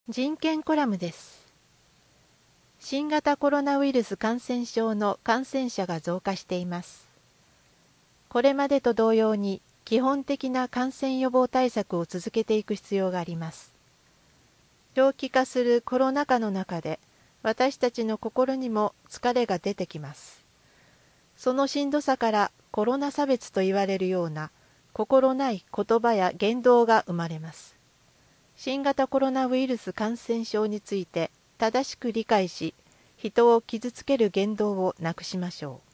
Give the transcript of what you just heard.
人権コラムです。新型コロナウイルス感染症の感染者が増加しています。これまでと同様に基本的な感染予防対策を続けていく必要があります。長期化するコロナ禍の中で私たちの心にも疲れが出てきます。そのしんどさからコロナ差別と言われるような心ない言葉や言動が生まれます。新型コロナウイルス感染症について正しく理解し、人を傷つける言動をなくしましょう。